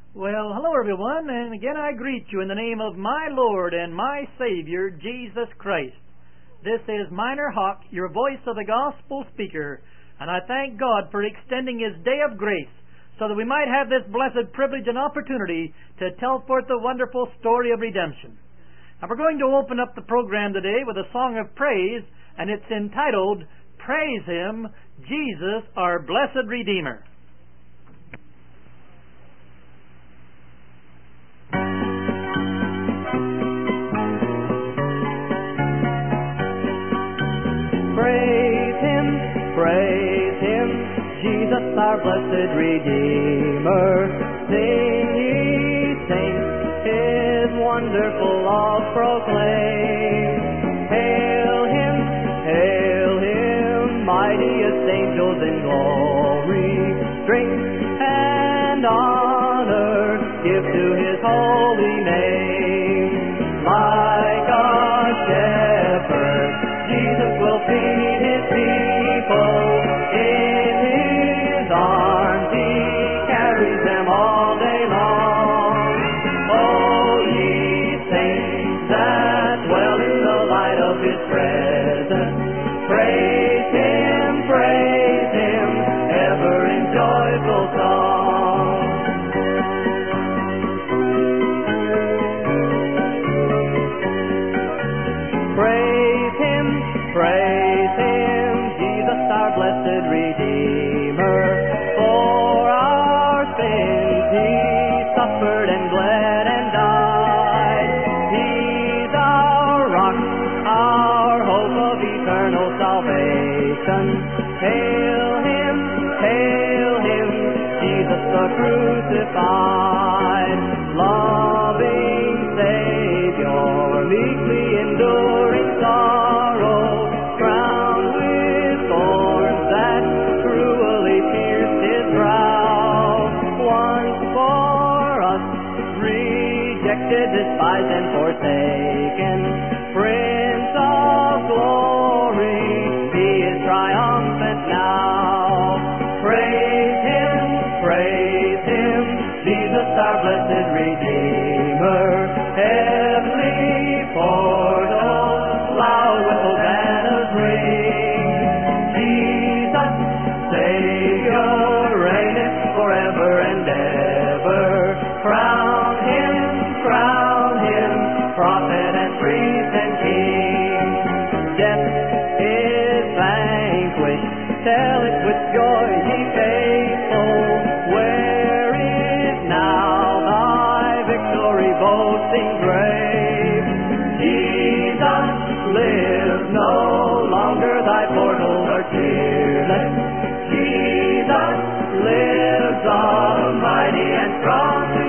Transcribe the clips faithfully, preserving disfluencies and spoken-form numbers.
Well, hello everyone, and again I greet you in the name of my Lord and my Savior, Jesus Christ. This is Minor Hawk, your voice of the gospel speaker, and I thank God for extending His day of grace so that we might have this blessed privilege and opportunity to tell forth the wonderful story of redemption. Now we're going to open up the program today with a song of praise, and it's entitled, Praise Him, Jesus, our Blessed Redeemer. Praise Him, praise Him, Jesus our blessed Redeemer. Sing ye saints, His wonderful laws proclaim. Hail Him, hail Him, mightiest angels in glory. Strength and honor give to His holy name. Like a shepherd, Jesus will feed His people. In His arms He carries them all day long. Oh, ye saints that dwell in the light of His presence, praise Him, praise Him, ever in joyful song. Praise Him, praise Him, Jesus our blessed Redeemer. For our sins He suffered and bled and died. He's our rock, our hope of eternal salvation. Hail Him, hail Him, Jesus the crucified. Loving Savior, meekly enduring sorrow, crowned with thorns that cruelly pierced His brow. Once for us, rejected, despised, and forsaken, Prince of glory, He is triumphant now. Praise Him, praise Him, Jesus our blessed Redeemer. Heavenly portals loud with hosannas ring. Jesus, Savior, reigneth forever and ever. Crown Him, crown Him, prophet and priest and king. Death is vanquished, tell it with joy, ye faithful. Where is now thy victory boasting grave? Jesus lives, no longer thy portals are cheerless. Jesus lives, almighty and strong to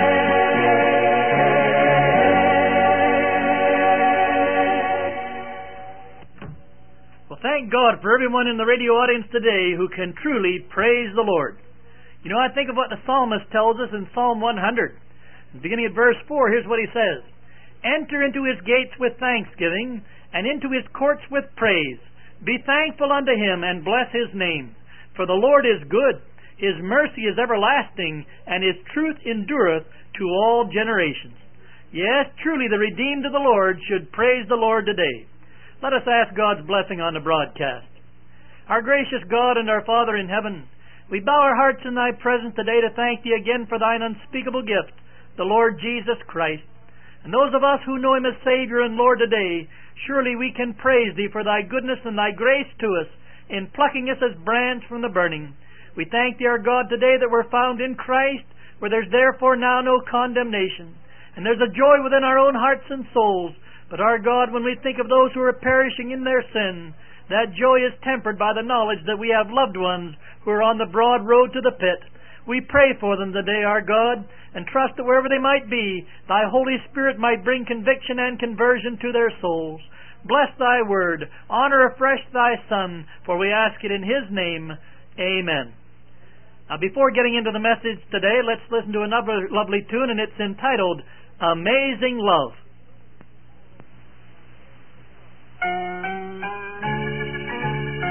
save. Well, thank God for everyone in the radio audience today who can truly praise the Lord. You know, I think of what the psalmist tells us in Psalm one hundred. Beginning at verse four, here's what he says. Enter into His gates with thanksgiving, and into His courts with praise. Be thankful unto Him, and bless His name. For the Lord is good, His mercy is everlasting, and His truth endureth to all generations. Yes, truly the redeemed of the Lord should praise the Lord today. Let us ask God's blessing on the broadcast. Our gracious God and our Father in heaven, we bow our hearts in Thy presence today to thank Thee again for Thine unspeakable gift, the Lord Jesus Christ. And those of us who know Him as Savior and Lord today, surely we can praise Thee for Thy goodness and Thy grace to us in plucking us as brands from the burning. We thank Thee, our God, today that we're found in Christ, where there's therefore now no condemnation. And there's a joy within our own hearts and souls. But our God, when we think of those who are perishing in their sin, that joy is tempered by the knowledge that we have loved ones who are on the broad road to the pit. We pray for them today, our God, and trust that wherever they might be, Thy Holy Spirit might bring conviction and conversion to their souls. Bless Thy word. Honor afresh Thy Son, for we ask it in His name. Amen. Now, before getting into the message today, let's listen to another lovely tune, and it's entitled Amazing Love.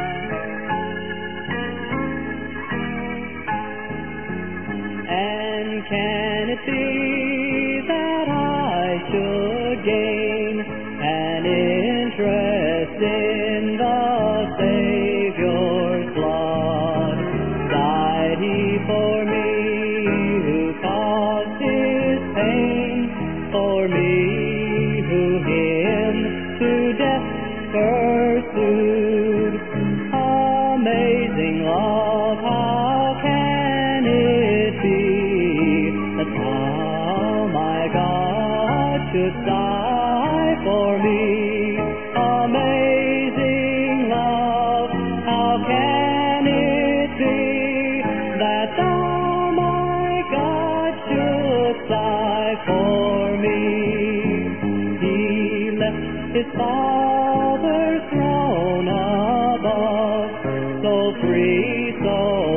And And can it be that I should gain an interest in the Savior's blood? Died He for me, who caused His pain, for me, who Him to death pursued. Amazing love, how can it be that thou, my God, should die for me? Amazing love, how can it be that thou, my God, should die for me? He left His Father's throne above, so free, so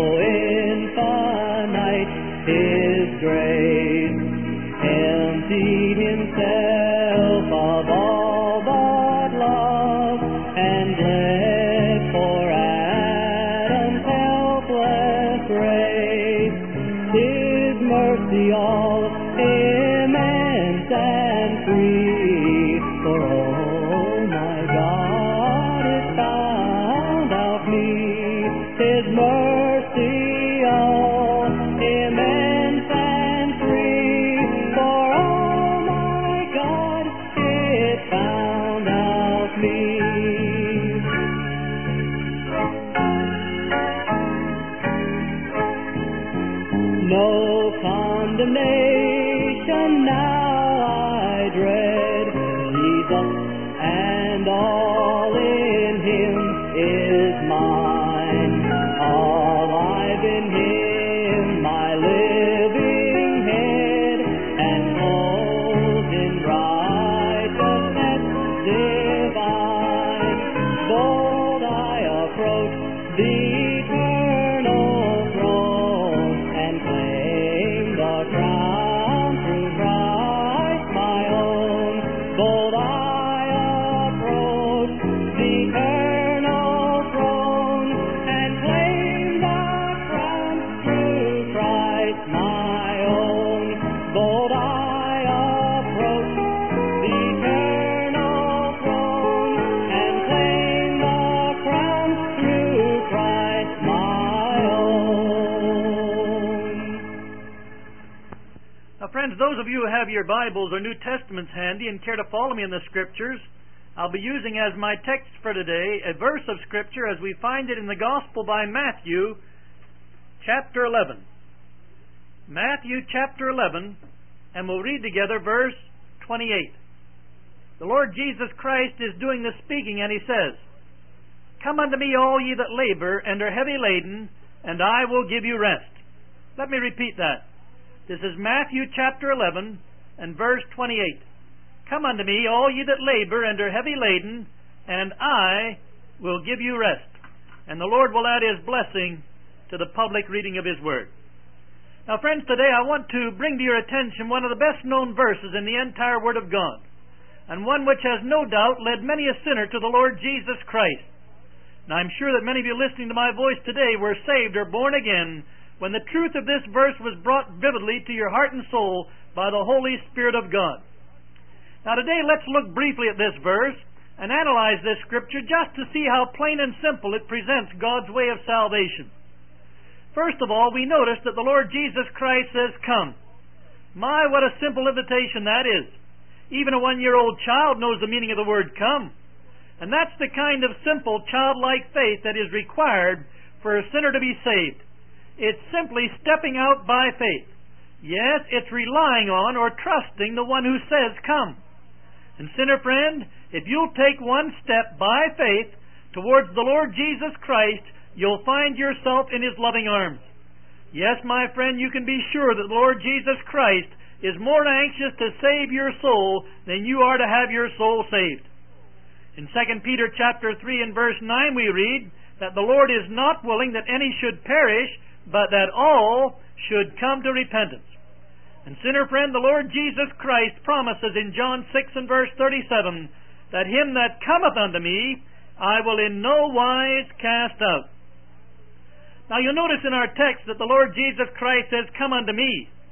infinite His grace, emptied Himself of all but love, and bled for Adam's helpless race. His mercy all immense and free, for oh my God, it found out me. His mercy all immense and free, for oh my God, it found out me. No condemnation now I dread, Jesus and all in Him is mine. All I've in Him, my living head, and clothed in righteousness divine. Bold I approach the eternal throne, and claim the crown through Christ my own. Bold I approach the eternal throne, and claim the crown through Christ my own. Bold I approach the eternal throne, and claim the crown through Christ my own. Now, friends, those of you who have your Bibles or New Testaments handy and care to follow me in the Scriptures, I'll be using as my text for today a verse of Scripture as we find it in the Gospel by Matthew, chapter eleven. Matthew, chapter eleven, and we'll read together verse twenty-eight. The Lord Jesus Christ is doing the speaking, and He says, "Come unto me, all ye that labor and are heavy laden, and I will give you rest." Let me repeat that. This is Matthew chapter eleven and verse twenty-eight. "Come unto me, all ye that labor and are heavy laden, and I will give you rest." And the Lord will add His blessing to the public reading of His Word. Now, friends, today I want to bring to your attention one of the best known verses in the entire Word of God, and one which has no doubt led many a sinner to the Lord Jesus Christ. Now, I'm sure that many of you listening to my voice today were saved or born again when the truth of this verse was brought vividly to your heart and soul by the Holy Spirit of God. Now, today let's look briefly at this verse and analyze this Scripture just to see how plain and simple it presents God's way of salvation. First of all, we notice that the Lord Jesus Christ says, "Come." My, what a simple invitation that is. Even a one-year-old child knows the meaning of the word "come." And that's the kind of simple, childlike faith that is required for a sinner to be saved. It's simply stepping out by faith. Yes, it's relying on or trusting the one who says, "Come." And sinner friend, if you'll take one step by faith towards the Lord Jesus Christ, you'll find yourself in His loving arms. Yes, my friend, you can be sure that the Lord Jesus Christ is more anxious to save your soul than you are to have your soul saved. In Second Peter chapter three and verse nine we read that the Lord is not willing that any should perish, but that all should come to repentance. And sinner friend, the Lord Jesus Christ promises in John six and verse thirty-seven that him that cometh unto me I will in no wise cast out. Now you'll notice in our text that the Lord Jesus Christ says, "Come unto me."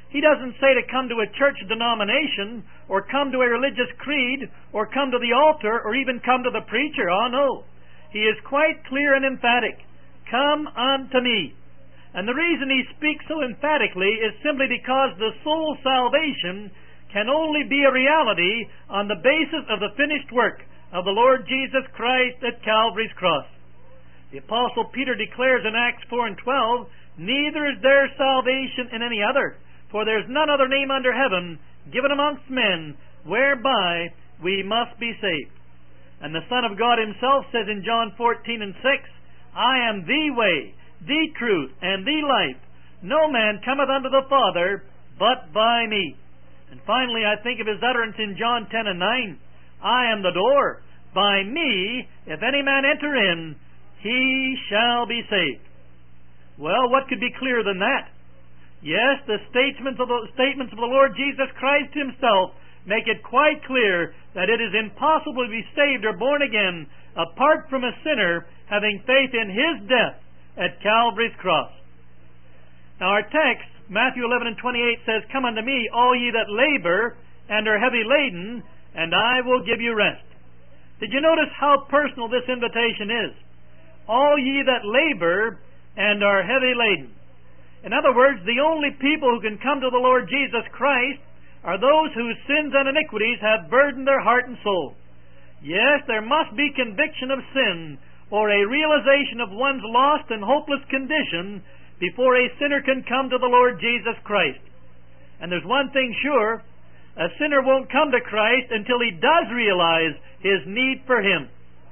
He doesn't say to come to a church denomination, or come to a religious creed, or come to the altar, or even come to the preacher. Oh, no. He is quite clear and emphatic. Come unto me. And the reason he speaks so emphatically is simply because the soul's salvation can only be a reality on the basis of the finished work of the Lord Jesus Christ at Calvary's cross. The Apostle Peter declares in Acts four and twelve, neither is there salvation in any other, for there is none other name under heaven given amongst men whereby we must be saved. And the Son of God himself says in John fourteen and six, I am the way, the truth, and the life. No man cometh unto the Father but by me. And finally, I think of his utterance in John ten and nine, I am the door. By me, if any man enter in, he shall be saved. Well, what could be clearer than that? Yes, the statements of the, statements of the Lord Jesus Christ himself make it quite clear that it is impossible to be saved or born again apart from a sinner having faith in his death at Calvary's cross. Now our text, Matthew eleven and twenty-eight, says, Come unto me, all ye that labor and are heavy laden, and I will give you rest. Did you notice how personal this invitation is? All ye that labor and are heavy laden. In other words, the only people who can come to the Lord Jesus Christ are those whose sins and iniquities have burdened their heart and soul. Yes, there must be conviction of sin or a realization of one's lost and hopeless condition before a sinner can come to the Lord Jesus Christ. And there's one thing sure, a sinner won't come to Christ until he does realize his need for Him.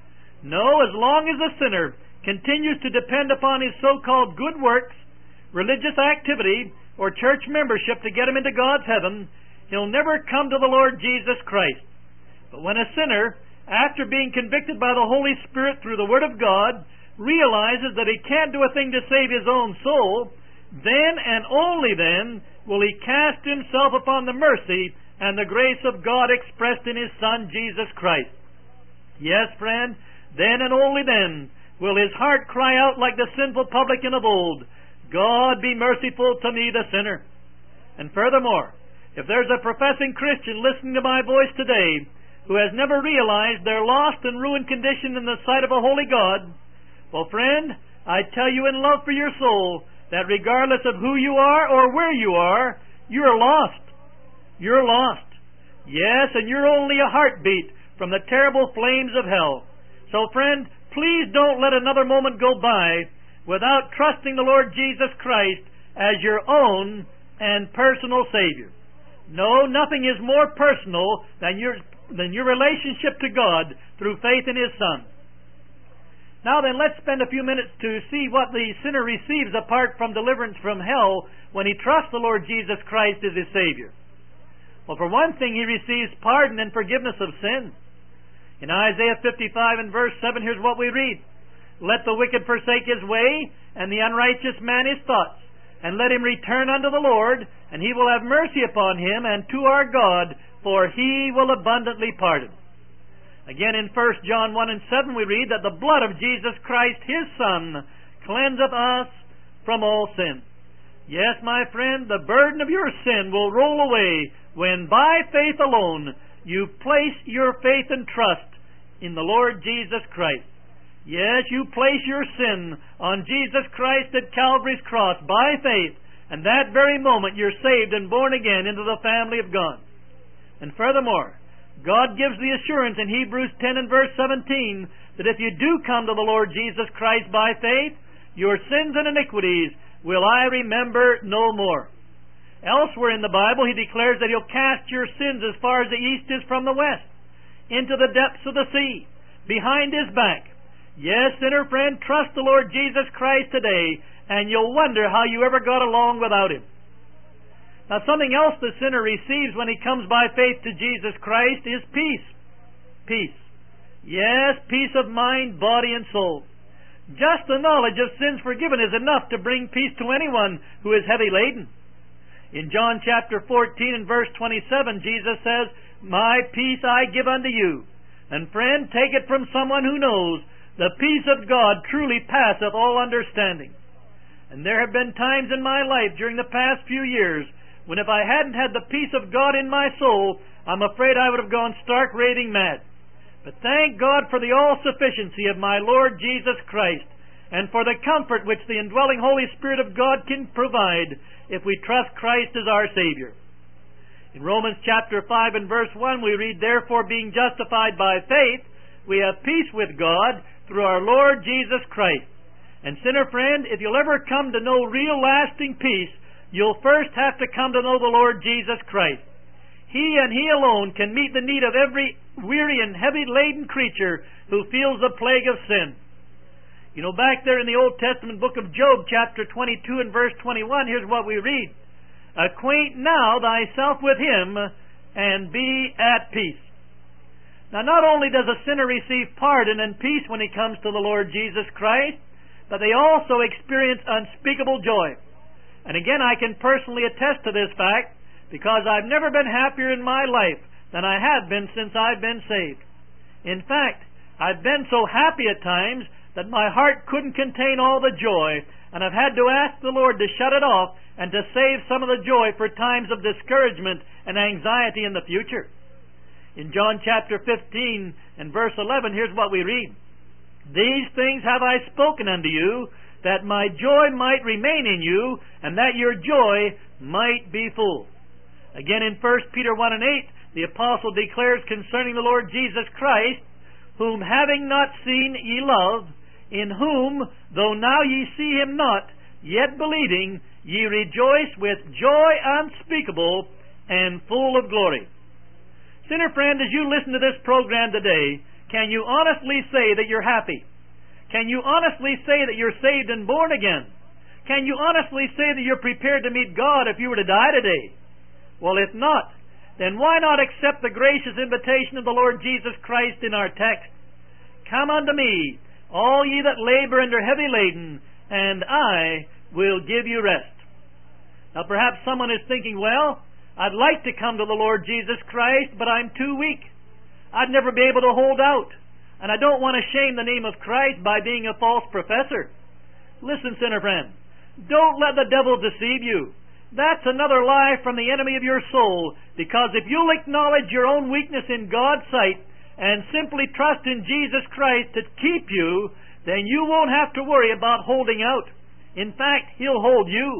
No, as long as the sinner continues to depend upon his so-called good works, religious activity, or church membership to get him into God's heaven, he'll never come to the Lord Jesus Christ. But when a sinner, after being convicted by the Holy Spirit through the Word of God, realizes that he can't do a thing to save his own soul, then and only then will he cast himself upon the mercy and the grace of God expressed in His Son, Jesus Christ. Yes, friend, then and only then will his heart cry out like the sinful publican of old, God be merciful to me, the sinner. And furthermore, if there's a professing Christian listening to my voice today who has never realized their lost and ruined condition in the sight of a holy God, well, friend, I tell you in love for your soul that regardless of who you are or where you are, you're lost. You're lost. Yes, and you're only a heartbeat from the terrible flames of hell. So, friend, please don't let another moment go by without trusting the Lord Jesus Christ as your own and personal Savior. No, nothing is more personal than your, than your relationship to God through faith in His Son. Now then, let's spend a few minutes to see what the sinner receives apart from deliverance from hell when he trusts the Lord Jesus Christ as his Savior. Well, for one thing, he receives pardon and forgiveness of sin. In Isaiah fifty-five and verse seven, here's what we read. Let the wicked forsake his way, and the unrighteous man his thoughts, and let him return unto the Lord, and He will have mercy upon him, and to our God, for He will abundantly pardon. Again in First John one and seven we read that the blood of Jesus Christ, His Son, cleanseth us from all sin. Yes, my friend, the burden of your sin will roll away when by faith alone you place your faith and trust in the Lord Jesus Christ. Yes, you place your sin on Jesus Christ at Calvary's cross by faith, and that very moment you're saved and born again into the family of God. And furthermore, God gives the assurance in Hebrews ten and verse seventeen that if you do come to the Lord Jesus Christ by faith, your sins and iniquities will I remember no more. Elsewhere in the Bible, He declares that He'll cast your sins as far as the east is from the west, into the depths of the sea, behind His back. Yes, sinner friend, trust the Lord Jesus Christ today, and you'll wonder how you ever got along without Him. Now, something else the sinner receives when he comes by faith to Jesus Christ is peace. Peace. Yes, peace of mind, body, and soul. Just the knowledge of sins forgiven is enough to bring peace to anyone who is heavy laden. In John chapter fourteen and verse twenty-seven, Jesus says, My peace I give unto you. And friend, take it from someone who knows the peace of God truly passeth all understanding. And there have been times in my life during the past few years when if I hadn't had the peace of God in my soul, I'm afraid I would have gone stark raving mad. But thank God for the all-sufficiency of my Lord Jesus Christ, and for the comfort which the indwelling Holy Spirit of God can provide if we trust Christ as our Savior. In Romans chapter five and verse one we read, "Therefore, being justified by faith, we have peace with God through our Lord Jesus Christ." And sinner friend, if you'll ever come to know real lasting peace, you'll first have to come to know the Lord Jesus Christ. He and He alone can meet the need of every weary and heavy-laden creature who feels the plague of sin. You know, back there in the Old Testament book of Job, chapter twenty-two and verse twenty-one, here's what we read. "Acquaint now thyself with Him, and be at peace." Now, not only does a sinner receive pardon and peace when he comes to the Lord Jesus Christ, but they also experience unspeakable joy. And again, I can personally attest to this fact, because I've never been happier in my life than I have been since I've been saved. In fact, I've been so happy at times that my heart couldn't contain all the joy, and I've had to ask the Lord to shut it off and to save some of the joy for times of discouragement and anxiety in the future. In John chapter fifteen and verse eleven, here's what we read. "These things have I spoken unto you, that my joy might remain in you, and that your joy might be full." Again in First Peter one and eight, the apostle declares concerning the Lord Jesus Christ, "Whom having not seen ye love, in whom, though now ye see Him not, yet believing, ye rejoice with joy unspeakable and full of glory." Sinner friend, as you listen to this program today, can you honestly say that you're happy? Can you honestly say that you're saved and born again? Can you honestly say that you're prepared to meet God if you were to die today? Well, if not, then why not accept the gracious invitation of the Lord Jesus Christ in our text? "Come unto me, all ye that labor and are heavy laden, and I will give you rest." Now perhaps someone is thinking, well, I'd like to come to the Lord Jesus Christ, but I'm too weak. I'd never be able to hold out, and I don't want to shame the name of Christ by being a false professor. Listen, sinner friend, don't let the devil deceive you. That's another lie from the enemy of your soul, because if you'll acknowledge your own weakness in God's sight and simply trust in Jesus Christ to keep you, then you won't have to worry about holding out. In fact, He'll hold you.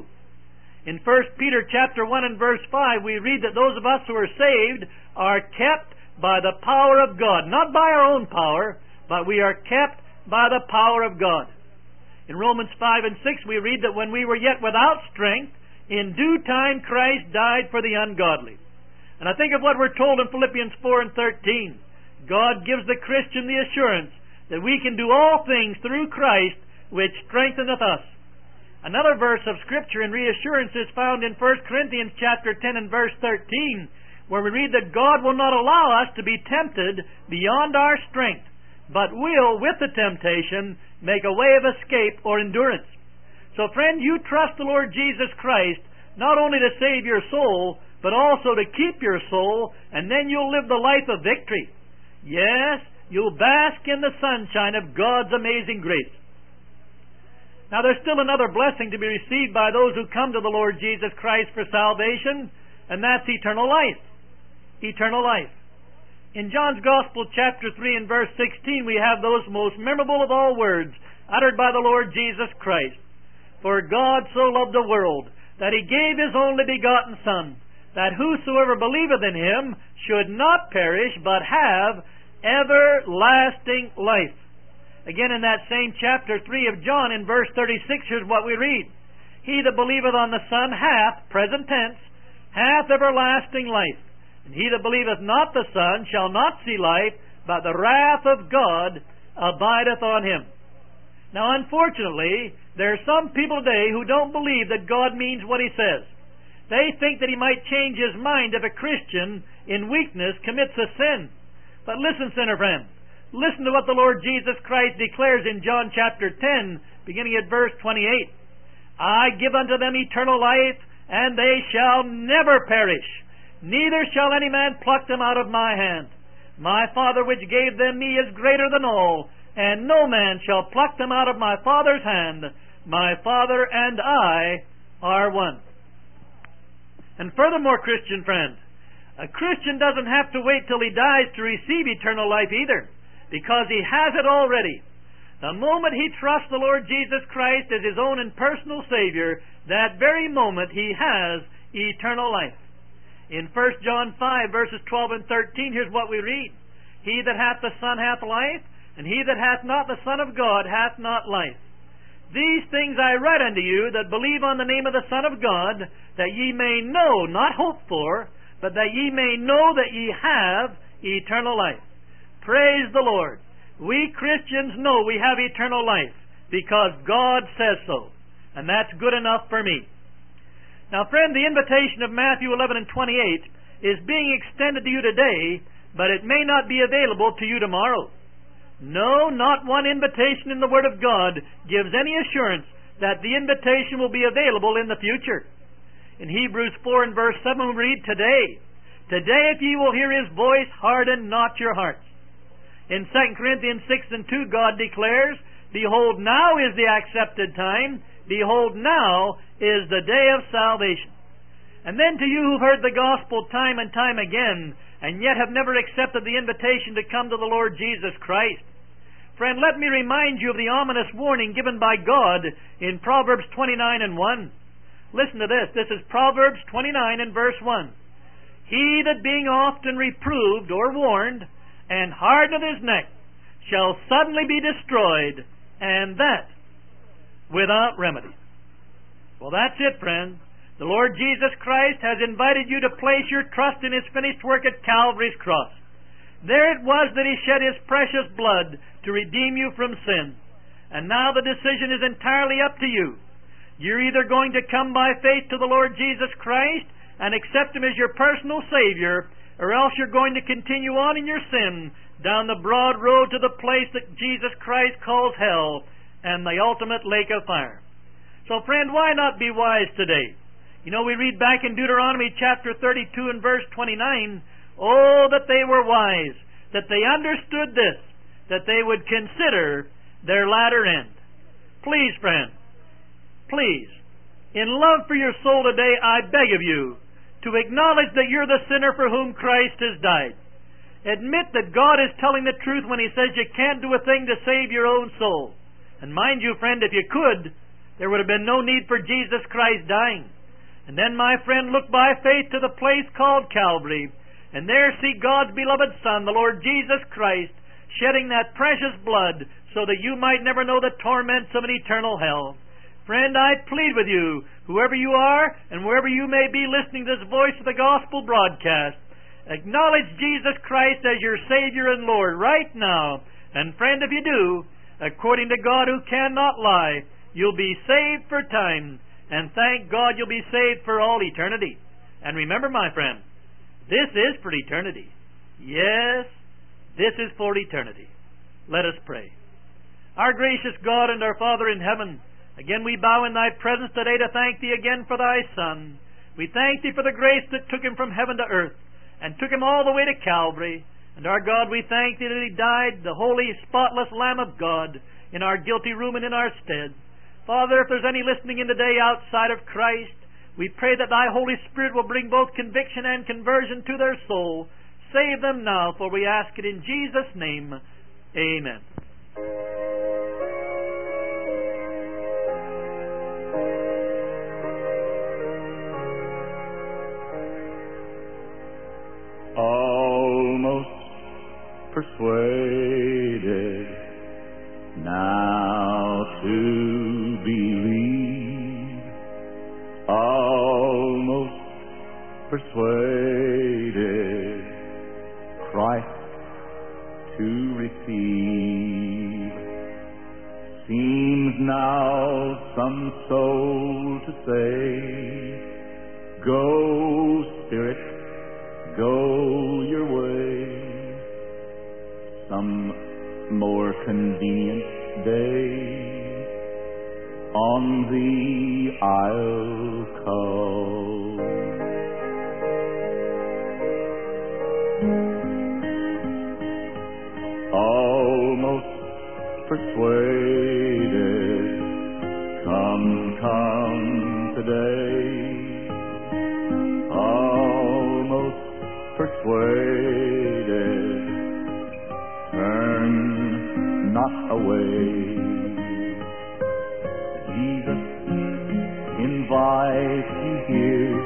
In First Peter chapter one and verse five, we read that those of us who are saved are kept by the power of God. Not by our own power, but we are kept by the power of God. In Romans five and six, we read that when we were yet without strength, in due time Christ died for the ungodly. And I think of what we're told in Philippians four and thirteen. God gives the Christian the assurance that we can do all things through Christ, which strengtheneth us. Another verse of Scripture and reassurance is found in First Corinthians chapter ten and verse thirteen, where we read that God will not allow us to be tempted beyond our strength, but will, with the temptation, make a way of escape or endurance. So friend, you trust the Lord Jesus Christ not only to save your soul, but also to keep your soul, and then you'll live the life of victory. Yes, you'll bask in the sunshine of God's amazing grace. Now there's still another blessing to be received by those who come to the Lord Jesus Christ for salvation, and that's eternal life. Eternal life. In John's Gospel, chapter three and verse sixteen, we have those most memorable of all words uttered by the Lord Jesus Christ. "For God so loved the world, that He gave His only begotten Son, that whosoever believeth in Him should not perish, but have everlasting life." Again, in that same chapter three of John, in verse thirty-six, here's what we read. "He that believeth on the Son hath," present tense, "hath everlasting life. And he that believeth not the Son shall not see life, but the wrath of God abideth on him." Now, unfortunately, there are some people today who don't believe that God means what He says. They think that He might change His mind if a Christian, in weakness, commits a sin. But listen, sinner friend, listen to what the Lord Jesus Christ declares in John chapter ten, beginning at verse twenty-eight. "I give unto them eternal life, and they shall never perish, neither shall any man pluck them out of my hand. My Father which gave them me is greater than all, and no man shall pluck them out of my Father's hand. My Father and I are one." And furthermore, Christian friends, a Christian doesn't have to wait till he dies to receive eternal life either, because he has it already. The moment he trusts the Lord Jesus Christ as his own and personal Savior, that very moment he has eternal life. In First John five, verses twelve and thirteen, here's what we read. He that hath the Son hath life, and he that hath not the Son of God hath not life. These things I write unto you that believe on the name of the Son of God, that ye may know, not hope for, but that ye may know that ye have eternal life. Praise the Lord. We Christians know we have eternal life because God says so. And that's good enough for me. Now, friend, the invitation of Matthew eleven and twenty-eight is being extended to you today, but it may not be available to you tomorrow. No, not one invitation in the Word of God gives any assurance that the invitation will be available in the future. In Hebrews four and verse seven we read, Today, today if ye will hear His voice, harden not your hearts. In Second Corinthians six and two, God declares, Behold, now is the accepted time. Behold, now is the day of salvation. And then to you who've heard the gospel time and time again, and yet have never accepted the invitation to come to the Lord Jesus Christ, friend, let me remind you of the ominous warning given by God in Proverbs twenty-nine and one. Listen to this. This is Proverbs twenty-nine and verse one. He that being often reproved or warned, and hardeneth his neck, shall suddenly be destroyed, and that without remedy. Well, that's it, friend. The Lord Jesus Christ has invited you to place your trust in His finished work at Calvary's cross. There it was that He shed His precious blood to redeem you from sin. And now the decision is entirely up to you. You're either going to come by faith to the Lord Jesus Christ and accept Him as your personal Savior, or else you're going to continue on in your sin down the broad road to the place that Jesus Christ calls hell and the ultimate lake of fire. So, friend, why not be wise today? You know, we read back in Deuteronomy chapter thirty-two and verse twenty-nine, Oh, that they were wise, that they understood this, that they would consider their latter end. Please, friend, please, in love for your soul today, I beg of you to acknowledge that you're the sinner for whom Christ has died. Admit that God is telling the truth when He says you can't do a thing to save your own soul. And mind you, friend, if you could, there would have been no need for Jesus Christ dying. And then, my friend, look by faith to the place called Calvary, and there see God's beloved Son, the Lord Jesus Christ, shedding that precious blood so that you might never know the torments of an eternal hell. Friend, I plead with you, whoever you are and wherever you may be listening to this voice of the gospel broadcast, acknowledge Jesus Christ as your Savior and Lord right now. And friend, if you do, according to God who cannot lie, you'll be saved for time, and thank God you'll be saved for all eternity. And remember, my friend, this is for eternity. Yes, this is for eternity. Let us pray. Our gracious God and our Father in heaven, again we bow in Thy presence today to thank Thee again for Thy Son. We thank Thee for the grace that took Him from heaven to earth and took Him all the way to Calvary. And our God, we thank Thee that He died, the holy, spotless Lamb of God, in our guilty room and in our stead. Father, if there's any listening in today outside of Christ, we pray that Thy Holy Spirit will bring both conviction and conversion to their soul. Save them now, for we ask it in Jesus' name. Amen. Almost persuaded now to believe, almost persuaded Christ to receive. Seems now some soul to say, Go, Spirit, go your way. Some more convenient day on thee I'll call. Almost persuaded, come, come today. persuaded, turn not away. Jesus invites you here.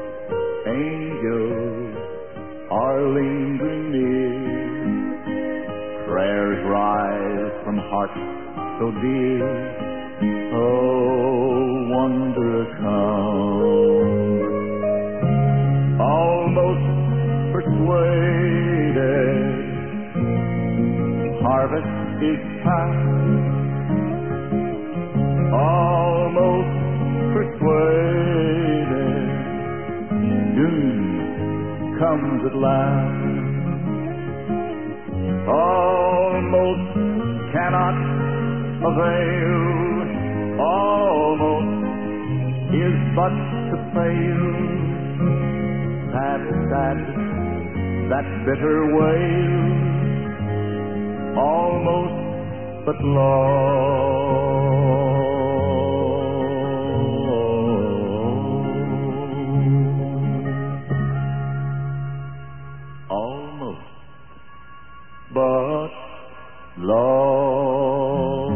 Angels are lingering near. Prayers rise from hearts so dear. Oh, wondrous come. Almost persuaded, harvest is past. Almost persuaded, doom comes at last. Almost cannot avail, almost is but to fail. Sad, sad, that bitter wail, almost but lost. Almost but lost.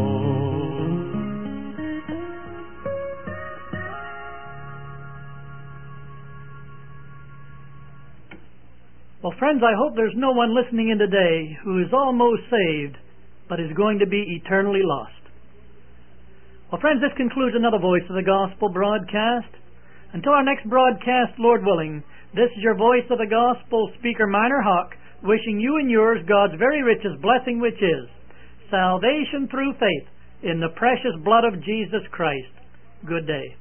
Well, friends, I hope there's no one listening in today who is almost saved, but is going to be eternally lost. Well, friends, this concludes another Voice of the Gospel broadcast. Until our next broadcast, Lord willing, this is your Voice of the Gospel speaker, Minor Hawk, wishing you and yours God's very richest blessing, which is salvation through faith in the precious blood of Jesus Christ. Good day.